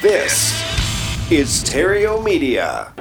This is Stereo Media.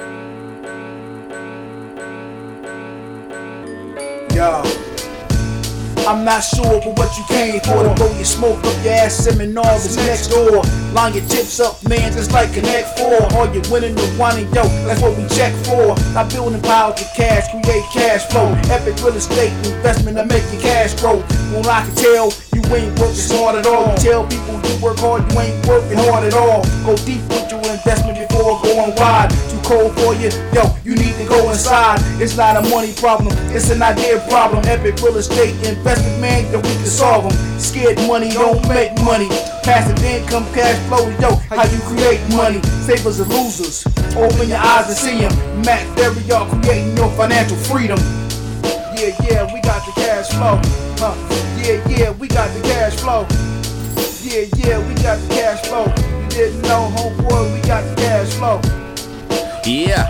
Yo, I'm not sure but what you came for. To blow your smoke up your ass, seminars is next door. Line your chips up, man, just like Connect 4. All you winning the one and yo, that's what we check for. Not building piles of cash, create cash flow. Epic real estate investment to make your cash grow. Well, I can tell you ain't working smart at all. You tell people you work hard, you ain't working hard at all. Go deep with your investment before going wide. Too cold for you, yo, you need to go inside. It's not a money problem, it's an idea problem. Epic real estate investment, man, that we can solve them. Scared money don't make money. Passive income, cash flow, yo, how you create money. Savers and losers, open your eyes and see them. Matt Theory, y'all creating your financial freedom. Yeah, we got the cash flow. Yeah, we got the cash flow. Yeah, we got the cash flow. You didn't know, homeboy, we got the cash flow. Yeah,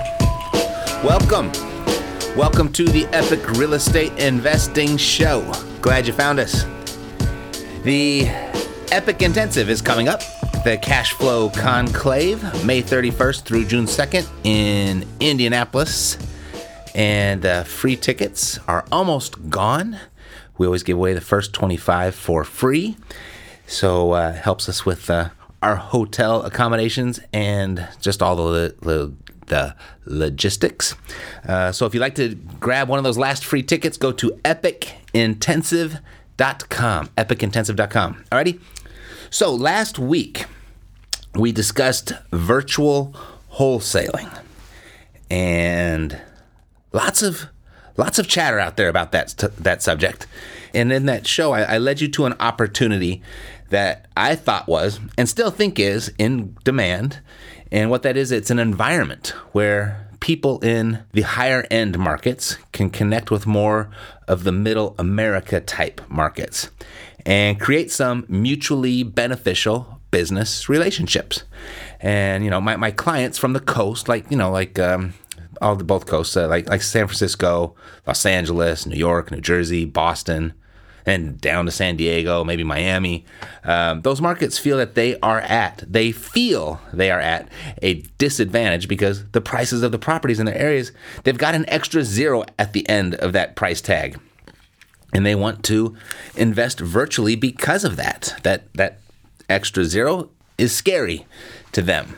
welcome to the Epic Real Estate Investing Show. Glad you found us. The Epic Intensive is coming up. The Cash Flow Conclave, May 31st through June 2nd in Indianapolis. And free tickets are almost gone. We always give away the first 25 for free. So helps us with our hotel accommodations and just all the logistics. So if you'd like to grab one of those last free tickets, go to epicintensive.com. Epicintensive.com. Alrighty? So last week, we discussed virtual wholesaling. And lots of chatter out there about that subject. And in that show, I led you to an opportunity that I thought was, and still think is, in demand. And what that is, it's an environment where people in the higher end markets can connect with more of the middle America type markets and create some mutually beneficial business relationships. And, my clients from the coast, both coasts, like San Francisco, Los Angeles, New York, New Jersey, Boston, and down to San Diego, maybe Miami. Those markets feel they are at a disadvantage because the prices of the properties in their areas, they've got an extra zero at the end of that price tag. And they want to invest virtually because of that. That extra zero is scary to them.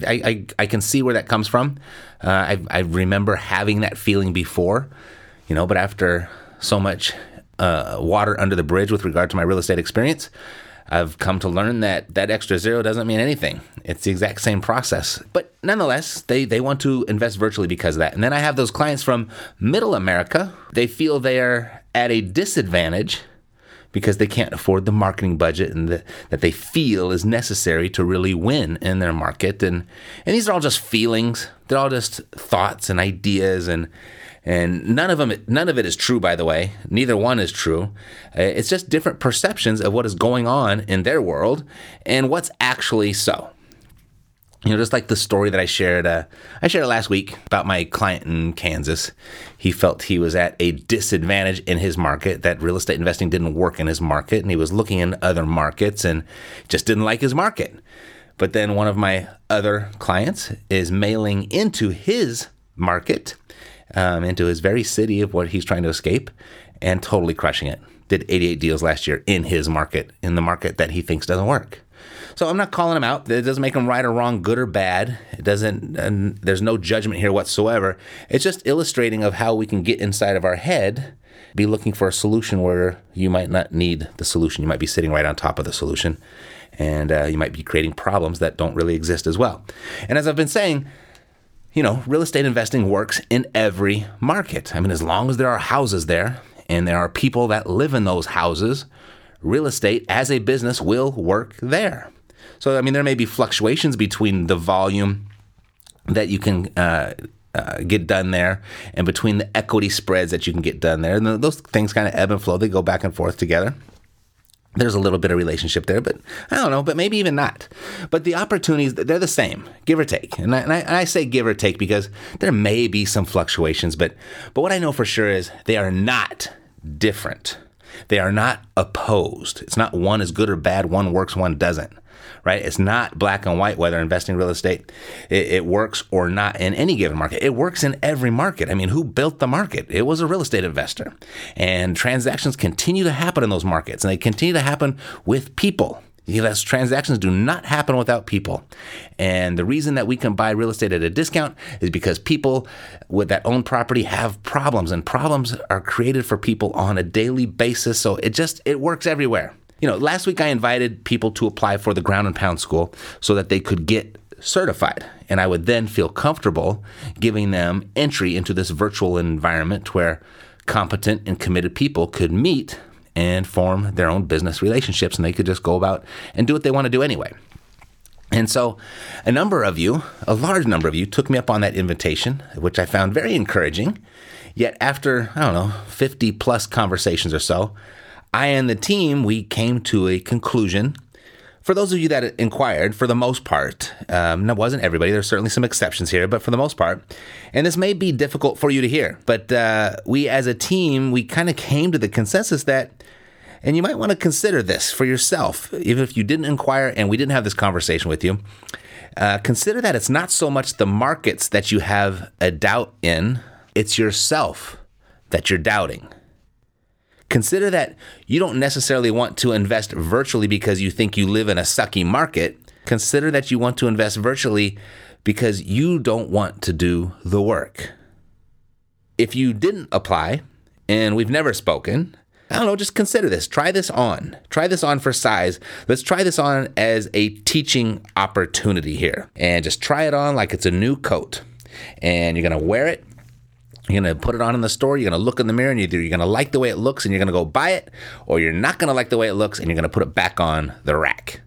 I can see where that comes from. I remember having that feeling before, but after so much water under the bridge with regard to my real estate experience, I've come to learn that extra zero doesn't mean anything. It's the exact same process. But nonetheless, they want to invest virtually because of that. And then I have those clients from middle America. They feel they're at a disadvantage because they can't afford the marketing budget and that they feel is necessary to really win in their market. And these are all just feelings. They're all just thoughts and ideas, and none of it is true, by the way. Neither one is true. It's just different perceptions of what is going on in their world and what's actually so. Just like the story that I shared last week about my client in Kansas. He felt he was at a disadvantage in his market, that real estate investing didn't work in his market, and he was looking in other markets and just didn't like his market. But then one of my other clients is mailing into his market, into his very city of what he's trying to escape, and totally crushing it. Did 88 deals last year in his market, in the market that he thinks doesn't work. So I'm not calling him out. It doesn't make him right or wrong, good or bad. It doesn't, and there's no judgment here whatsoever. It's just illustrating of how we can get inside of our head, be looking for a solution where you might not need the solution. You might be sitting right on top of the solution, and you might be creating problems that don't really exist as well. And as I've been saying, real estate investing works in every market. As long as there are houses there and there are people that live in those houses, real estate as a business will work there. So, there may be fluctuations between the volume that you can get done there and between the equity spreads that you can get done there. And those things kind of ebb and flow. They go back and forth together. There's a little bit of relationship there, but I don't know, but maybe even not. But the opportunities, they're the same, give or take. And I say give or take because there may be some fluctuations, but what I know for sure is they are not different. They are not opposed. It's not one is good or bad, one works, one doesn't. right? It's not black and white whether investing in real estate, it works or not in any given market. It works in every market. I mean, who built the market? It was a real estate investor. And transactions continue to happen in those markets, and they continue to happen with people. Those transactions do not happen without people. And the reason that we can buy real estate at a discount is because people that own property have problems, and problems are created for people on a daily basis. So it works everywhere. Last week I invited people to apply for the Ground and Pound School so that they could get certified. And I would then feel comfortable giving them entry into this virtual environment where competent and committed people could meet and form their own business relationships, and they could just go about and do what they want to do anyway. And so a large number of you took me up on that invitation, which I found very encouraging. Yet after, 50 plus conversations or so, I and the team, we came to a conclusion. For those of you that inquired, for the most part, that wasn't everybody, there's certainly some exceptions here, but for the most part, and this may be difficult for you to hear, but we as a team, we kind of came to the consensus that, and you might want to consider this for yourself, even if you didn't inquire and we didn't have this conversation with you, consider that it's not so much the markets that you have a doubt in, it's yourself that you're doubting. Consider that you don't necessarily want to invest virtually because you think you live in a sucky market. Consider that you want to invest virtually because you don't want to do the work. If you didn't apply and we've never spoken, just consider this. Try this on. Try this on for size. Let's try this on as a teaching opportunity here. And just try it on like it's a new coat. And you're going to wear it. You're going to put it on in the store, you're going to look in the mirror, and either you're going to like the way it looks and you're going to go buy it, or you're not going to like the way it looks and you're going to put it back on the rack.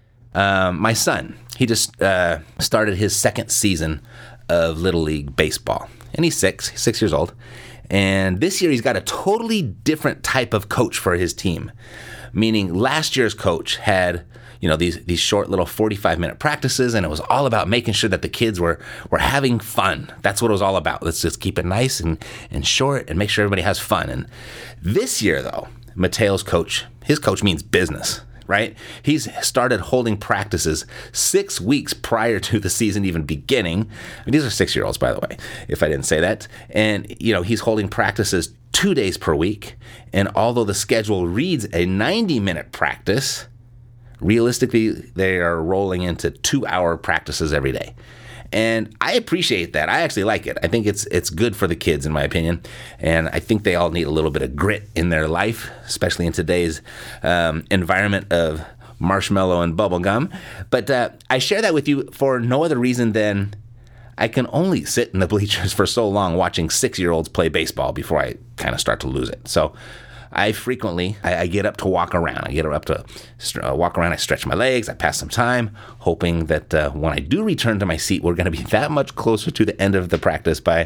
My son, he just started his second season of Little League Baseball, and he's 6 years old. And this year he's got a totally different type of coach for his team, meaning last year's coach had these short little 45-minute practices, and it was all about making sure that the kids were having fun. That's what it was all about. Let's just keep it nice and short and make sure everybody has fun. And this year, though, Mateo's coach, his coach means business, right? He's started holding practices 6 weeks prior to the season even beginning. These are 6-year-olds, by the way, if I didn't say that. And, he's holding practices 2 days per week. And although the schedule reads a 90-minute practice, realistically, they are rolling into 2-hour practices every day. And I appreciate that. I actually like it. I think it's good for the kids, in my opinion. And I think they all need a little bit of grit in their life, especially in today's environment of marshmallow and bubble gum. But I share that with you for no other reason than I can only sit in the bleachers for so long watching 6-year-olds play baseball before I kind of start to lose it. So I frequently get up to walk around. I get up to walk around. I stretch my legs. I pass some time, hoping that when I do return to my seat, we're going to be that much closer to the end of the practice by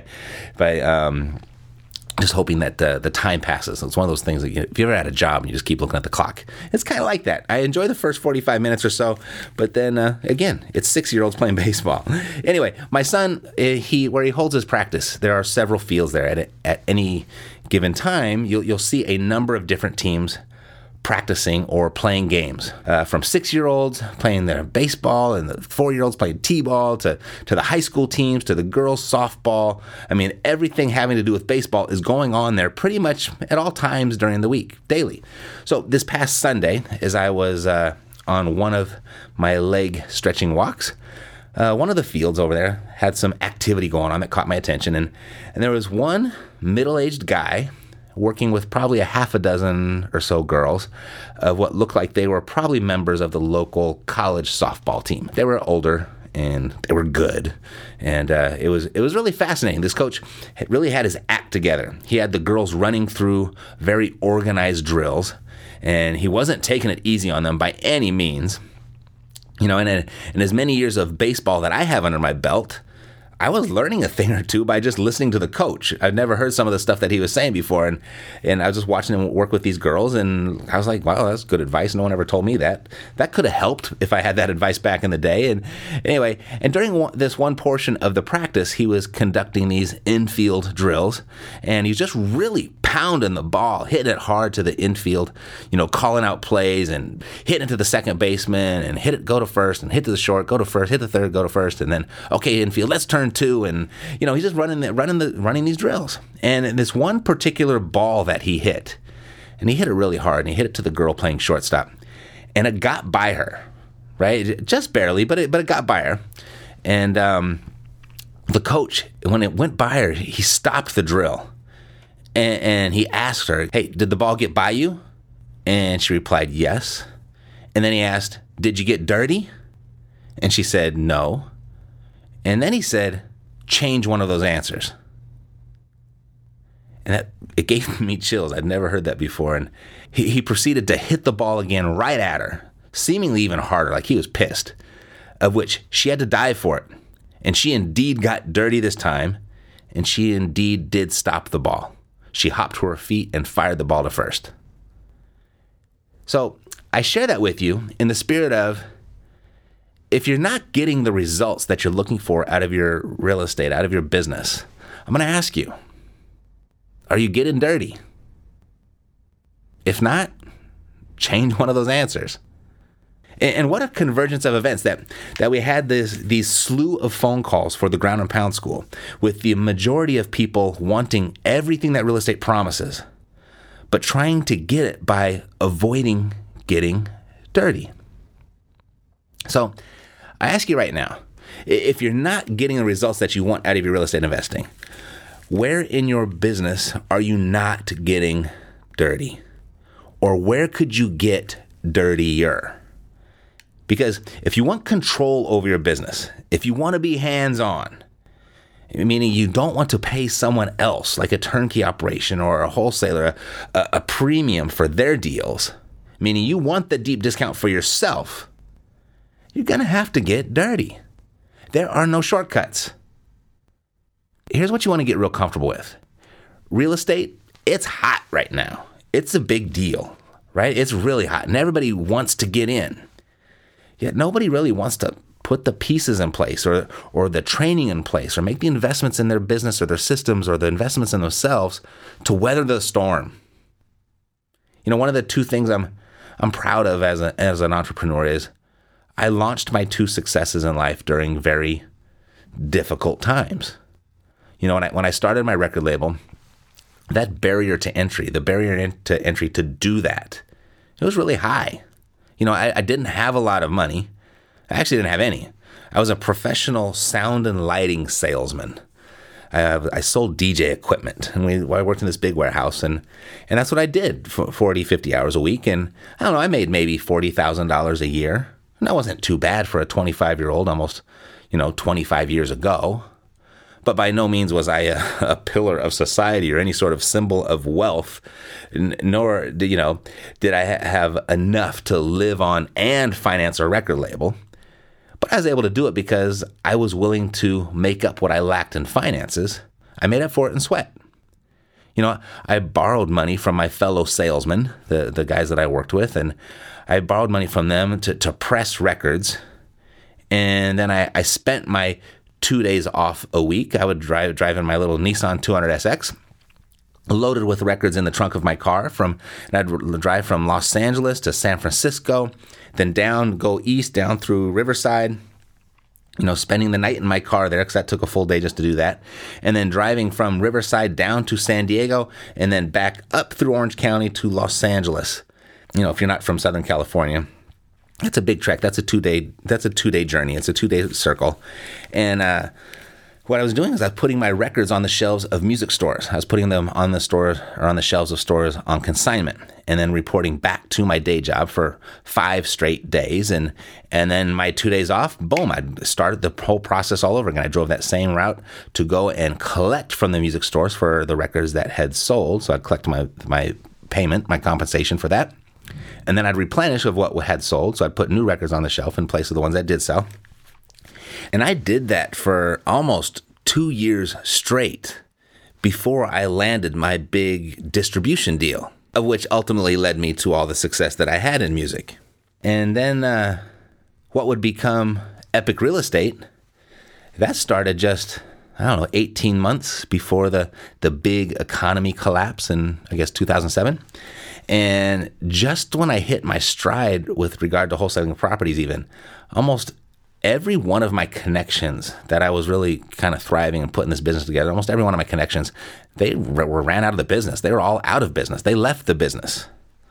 just hoping that the time passes. It's one of those things that if you ever had a job and you just keep looking at the clock, it's kind of like that. I enjoy the first 45 minutes or so, but then again, it's 6-year-olds playing baseball. Anyway, my son, where he holds his practice, there are several fields there. At any given time, you'll see a number of different teams practicing or playing games, from 6-year-olds playing their baseball and the 4-year-olds playing t-ball to the high school teams to the girls softball. I mean, everything having to do with baseball is going on there pretty much at all times during the week, daily. So this past Sunday, as I was on one of my leg stretching walks, one of the fields over there had some activity going on that caught my attention, and there was one middle-aged guy working with probably a half a dozen or so girls of what looked like they were probably members of the local college softball team. They were older and they were good, and it was really fascinating. This coach really had his act together. He had the girls running through very organized drills, and he wasn't taking it easy on them by any means. And in as many years of baseball that I have under my belt, I was learning a thing or two by just listening to the coach. I'd never heard some of the stuff that he was saying before, and I was just watching him work with these girls, and I was like, wow, that's good advice. No one ever told me that. That could have helped if I had that advice back in the day. And anyway, and during this one portion of the practice, he was conducting these infield drills, and he's just really pounding the ball, hitting it hard to the infield, calling out plays and hitting it to the second baseman and hit it, go to first, and hit to the short, go to first, hit the third, go to first, and then, okay, infield, let's turn two. And, he's just running these drills. And this one particular ball that he hit, and he hit it really hard, and he hit it to the girl playing shortstop, and it got by her, right? Just barely, but it got by her. And the coach, when it went by her, he stopped the drill. And he asked her, hey, did the ball get by you? And she replied, yes. And then he asked, did you get dirty? And she said, no. And then he said, change one of those answers. And it gave me chills. I'd never heard that before. And he proceeded to hit the ball again right at her, seemingly even harder, like he was pissed, of which she had to dive for it. And she indeed got dirty this time, and she indeed did stop the ball. She hopped to her feet and fired the ball to first. So I share that with you in the spirit of, if you're not getting the results that you're looking for out of your real estate, out of your business, I'm going to ask you, are you getting dirty? If not, change one of those answers. And what a convergence of events that we had these slew of phone calls for the Ground and Pound School, with the majority of people wanting everything that real estate promises, but trying to get it by avoiding getting dirty. So I ask you right now, if you're not getting the results that you want out of your real estate investing, where in your business are you not getting dirty? Or where could you get dirtier? Because if you want control over your business, if you want to be hands-on, meaning you don't want to pay someone else, like a turnkey operation or a wholesaler, a premium for their deals, meaning you want the deep discount for yourself, you're going to have to get dirty. There are no shortcuts. Here's what you want to get real comfortable with. Real estate, it's hot right now. It's a big deal, right? It's really hot, and everybody wants to get in. Yet nobody really wants to put the pieces in place or the training in place or make the investments in their business or their systems or the investments in themselves to weather the storm. One of the two things I'm proud of as an entrepreneur is I launched my two successes in life during very difficult times. When I started my record label, that barrier to entry, the barrier to entry to do that, it was really high. I didn't have a lot of money. I actually didn't have any. I was a professional sound and lighting salesman. I sold DJ equipment, and I worked in this big warehouse, and that's what I did for 40, 50 hours a week. And I don't know, I made maybe $40,000 a year. And that wasn't too bad for a 25-year-old, almost, 25 years ago. But by no means was I a pillar of society or any sort of symbol of wealth, nor did I have enough to live on and finance a record label. But I was able to do it because I was willing to make up what I lacked in finances. I made up for it in sweat. I borrowed money from my fellow salesmen, the guys that I worked with, and I borrowed money from them to press records. And then I spent my 2 days off a week. I would drive in my little Nissan 200SX, loaded with records in the trunk of my car, and I'd drive from Los Angeles to San Francisco, then go east, down through Riverside, spending the night in my car there, because that took a full day just to do that, and then driving from Riverside down to San Diego, and then back up through Orange County to Los Angeles. If you're not from Southern California, that's a big trek. That's a 2-day journey. It's a 2-day circle. And what I was doing is I was putting my records on the shelves of music stores. I was putting them on the stores or on the shelves of stores on consignment, and then reporting back to my day job for 5 straight days. And then my 2 days off, boom, I started the whole process all over again. I drove that same route to go and collect from the music stores for the records that had sold. So I'd collect my payment, my compensation for that. And then I'd replenish of what had sold. So I'd put new records on the shelf in place of the ones that did sell. And I did that for almost 2 years straight before I landed my big distribution deal, of which ultimately led me to all the success that I had in music. And then what would become Epic Real Estate, that started just, 18 months before the big economy collapse in, 2007. And just when I hit my stride with regard to wholesaling properties even, almost every one of my connections that I was really kind of thriving and putting this business together, almost every one of my connections, they ran out of the business. They were all out of business. They left the business.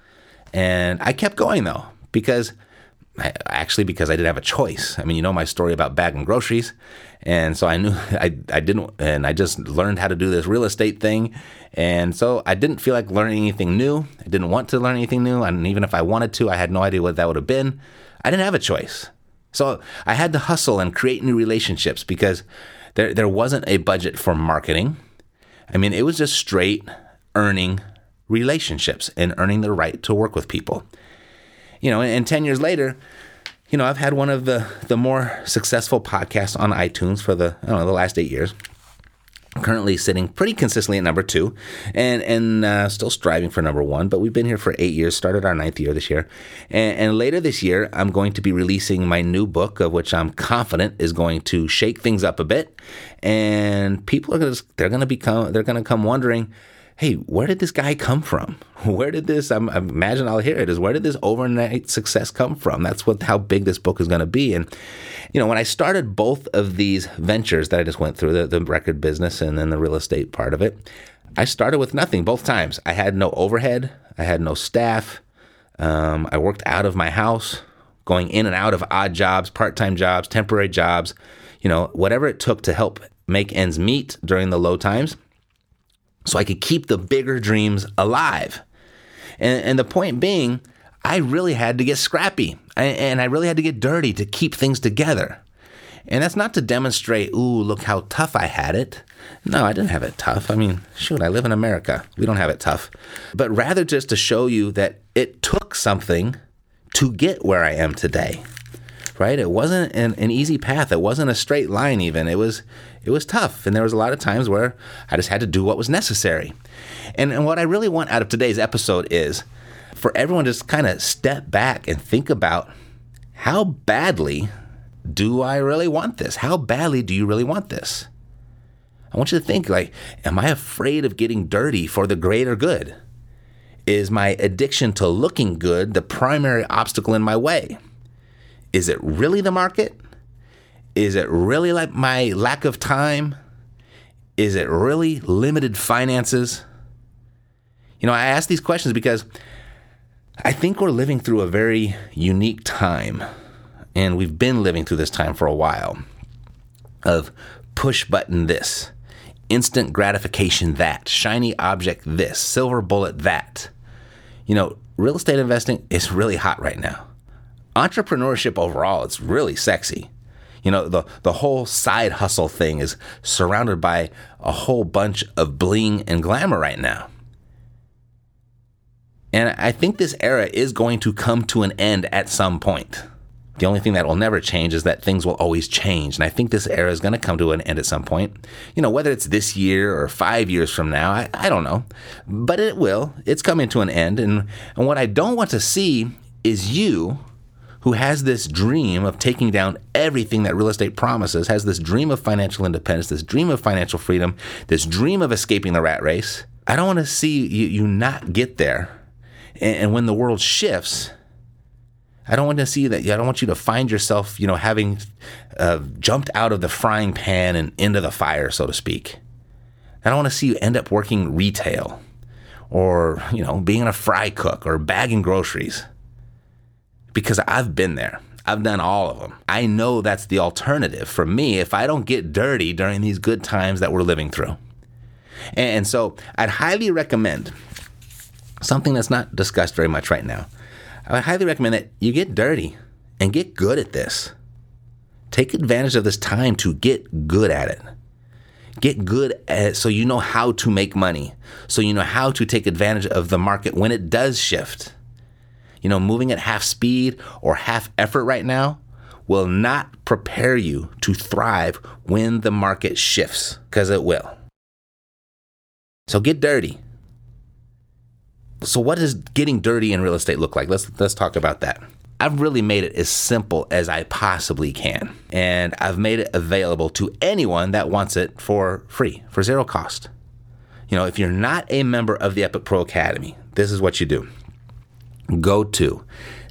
And I kept going though, because I didn't have a choice. I mean, you know my story about bagging groceries. And so I knew I didn't, and I just learned how to do this real estate thing. And so I didn't feel like learning anything new. I didn't want to learn anything new. And even if I wanted to, I had no idea what that would have been. I didn't have a choice. So I had to hustle and create new relationships because there wasn't a budget for marketing. I mean, it was just straight earning relationships and earning the right to work with people. And 10 years later, I've had one of the more successful podcasts on iTunes for the last 8 years. Currently sitting pretty consistently at number 2 and still striving for number 1. But we've been here for 8 years, started our 9th year this year. And later this year, I'm going to be releasing my new book, of which I'm confident is going to shake things up a bit. And people they're going to come wondering, hey, where did this guy come from? Where did this, I imagine I'll hear it, is where did this overnight success come from? That's how big this book is going to be. And, when I started both of these ventures that I just went through, the record business and then the real estate part of it, I started with nothing both times. I had no overhead. I had no staff. I worked out of my house, going in and out of odd jobs, part-time jobs, temporary jobs, whatever it took to help make ends meet during the low times, so I could keep the bigger dreams alive. And the point being, I really had to get scrappy and I really had to get dirty to keep things together. And that's not to demonstrate, look how tough I had it. No, I didn't have it tough. I mean, shoot, I live in America. We don't have it tough. But rather just to show you that it took something to get where I am today. Right? It wasn't an easy path. It wasn't a straight line even. It was tough. And there was a lot of times where I just had to do what was necessary. And what I really want out of today's episode is for everyone to just kind of step back and think about, how badly do I really want this? How badly do you really want this? I want you to think, am I afraid of getting dirty for the greater good? Is my addiction to looking good the primary obstacle in my way? Is it really the market? Is it really like my lack of time? Is it really limited finances? I ask these questions because I think we're living through a very unique time, and we've been living through this time for a while, of push button this, instant gratification that, shiny object this, silver bullet that. Real estate investing is really hot right now. Entrepreneurship overall, it's really sexy. The whole side hustle thing is surrounded by a whole bunch of bling and glamour right now. And I think this era is going to come to an end at some point. The only thing that will never change is that things will always change. And I think this era is going to come to an end at some point. Whether it's this year or 5 years from now, I don't know. But it will. It's coming to an end. And what I don't want to see is you, who has this dream of taking down everything that real estate promises, has this dream of financial independence, this dream of financial freedom, this dream of escaping the rat race. I don't want to see you not get there. And when the world shifts, I don't want to see that. I don't want you to find yourself, having jumped out of the frying pan and into the fire, so to speak. I don't want to see you end up working retail or, being a fry cook or bagging groceries. Because I've been there. I've done all of them. I know that's the alternative for me if I don't get dirty during these good times that we're living through. And so I'd highly recommend something that's not discussed very much right now. I would highly recommend that you get dirty and get good at this. Take advantage of this time to get good at it. Get good at it so you know how to make money, so you know how to take advantage of the market when it does shift. Moving at half speed or half effort right now will not prepare you to thrive when the market shifts, because it will. So get dirty. So what does getting dirty in real estate look like? Let's talk about that. I've really made it as simple as I possibly can. And I've made it available to anyone that wants it for free, for zero cost. You know, if you're not a member of the Epic Pro Academy, this is what you do. Go to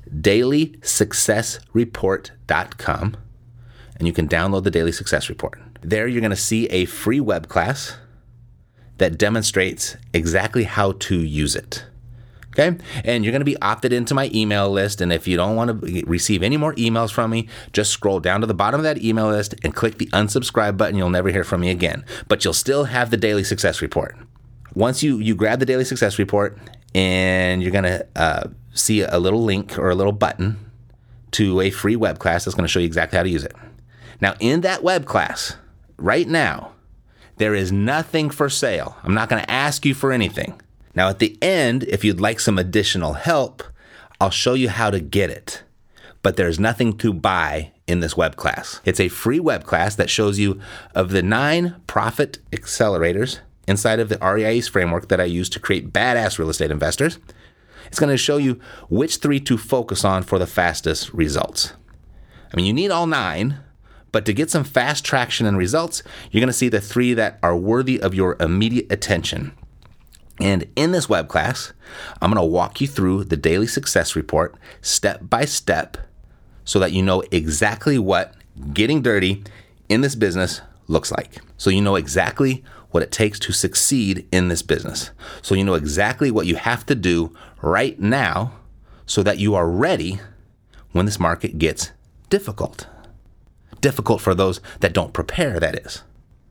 dailysuccessreport.com and you can download the Daily Success Report. There you're going to see a free web class that demonstrates exactly how to use it. Okay? And you're going to be opted into my email list. And if you don't want to receive any more emails from me, just scroll down to the bottom of that email list and click the unsubscribe button. You'll never hear from me again. But you'll still have the Daily Success Report. Once you grab the Daily Success Report, and you're going to see a little link or a little button to a free web class that's going to show you exactly how to use it. Now, in that web class, right now, there is nothing for sale. I'm not going to ask you for anything. Now, at the end, if you'd like some additional help, I'll show you how to get it. But there's nothing to buy in this web class. It's a free web class that shows you of the 9 profit accelerators inside of the REI's framework that I use to create badass real estate investors. It's going to show you which 3 to focus on for the fastest results. I mean, you need all 9, but to get some fast traction and results, you're going to see the 3 that are worthy of your immediate attention. And in this web class, I'm going to walk you through the Daily Success Report step by step so that you know exactly what getting dirty in this business looks like. So you know exactly what it takes to succeed in this business. So you know exactly what you have to do right now so that you are ready when this market gets difficult. Difficult for those that don't prepare, that is.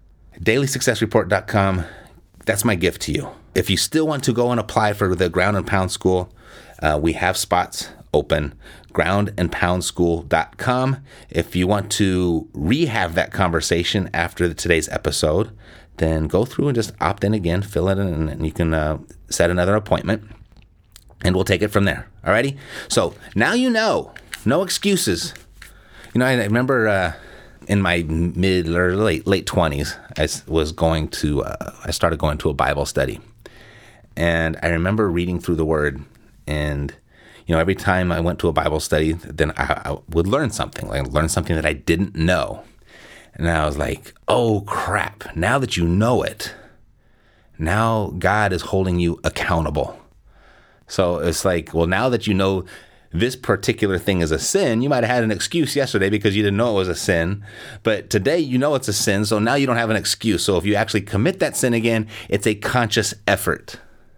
DailySuccessReport.com, that's my gift to you. If you still want to go and apply for the Ground and Pound School, we have spots open, groundandpoundschool.com. If you want to rehab that conversation after today's episode, then go through and just opt in again, fill it in, and you can set another appointment, and we'll take it from there. Alrighty? So now you know. No excuses. You know, I remember in my mid or late 20s, I started going to a Bible study. And I remember reading through the Word, and you know, every time I went to a Bible study, then I would learn something that I didn't know. And I was like, oh crap, now that you know it, now God is holding you accountable. So it's like, well, now that you know this particular thing is a sin, you might have had an excuse yesterday because you didn't know it was a sin, but today you know it's a sin, so now you don't have an excuse. So if you actually commit that sin again, it's a conscious effort.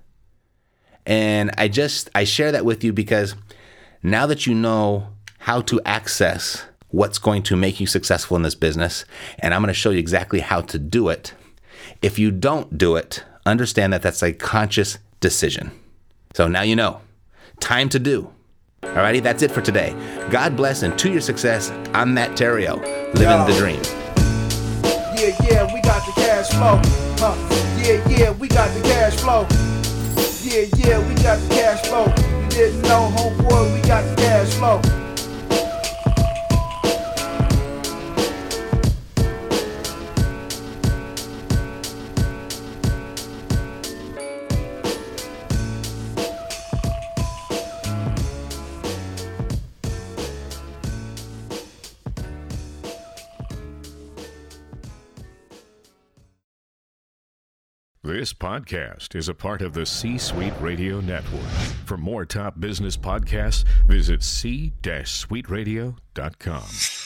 And I share that with you because now that you know how to access what's going to make you successful in this business, and I'm going to show you exactly how to do it. If you don't do it, understand that that's a conscious decision. So now you know. Time to do. Alrighty, that's it for today. God bless, and to your success, I'm Matt Theriault, living the dream. Yeah, we got the cash flow. Yeah, we got the cash flow. Yeah, we got the cash flow. You didn't know, homeboy, we got the cash flow. This podcast is a part of the C-Suite Radio Network. For more top business podcasts, visit c-suiteradio.com.